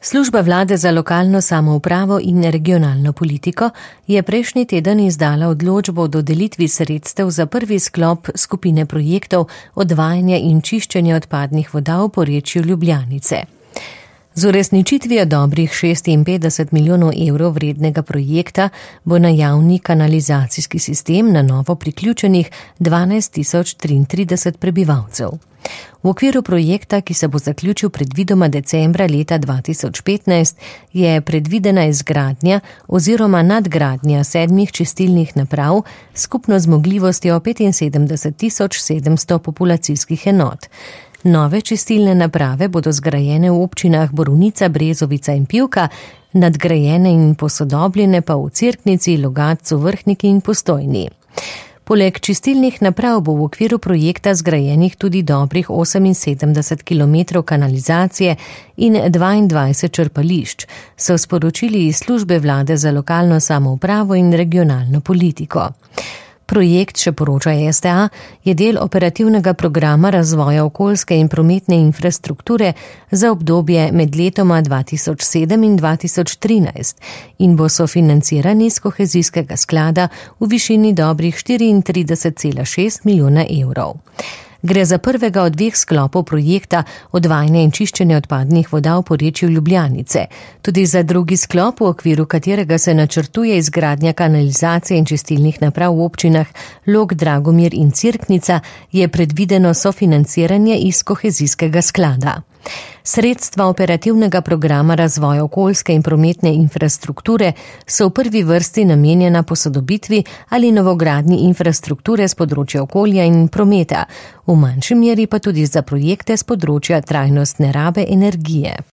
Služba vlade za lokalno samoupravo in regionalno politiko je prejšnji teden izdala odločbo o dodelitvi sredstev za prvi sklop skupine projektov odvajanja in čiščenja odpadnih voda v porečju Ljubljanice. Z uresničitvijo dobrih 56 milijonov evrov vrednega projekta bo na javni kanalizacijski sistem na novo priključenih 12.033 prebivalcev. V okviru projekta, ki se bo zaključil predvidoma decembra leta 2015, je predvidena izgradnja oziroma nadgradnja 7 čistilnih naprav s skupno zmogljivostjo 75.700 populacijskih enot. Nove čistilne naprave bodo zgrajene v občinah Borovnica, Brezovica in Pivka, nadgrajene in posodobljene pa v Cerknici, Logatcu, Vrhniki in Postojni. Poleg čistilnih naprav bo v okviru projekta zgrajenih tudi dobrih 78 km kanalizacije in 22 črpališč, so sporočili iz službe vlade za lokalno samoupravo in regionalno politiko. Projekt, še poroča STA, je del operativnega programa razvoja okoljske in prometne infrastrukture za obdobje med letoma 2007 in 2013 in bo sofinanciran iz kohezijskega sklada v višini dobrih 34,6 milijona evrov. Gre za prvega od 2 sklopov projekta odvajanja in čiščenja odpadnih voda v porečju Ljubljanice. Tudi za drugi sklop, v okviru katerega se načrtuje izgradnja kanalizacije in čistilnih naprav v občinah Log, Dragomir in Cerknica, je predvideno sofinanciranje iz kohezijskega sklada. Sredstva operativnega programa razvoja okoljske in prometne infrastrukture so v prvi vrsti namenjena posodobitvi ali novogradnji infrastrukture z področja okolja in prometa, v manjši meri pa tudi za projekte z področja trajnostne rabe energije.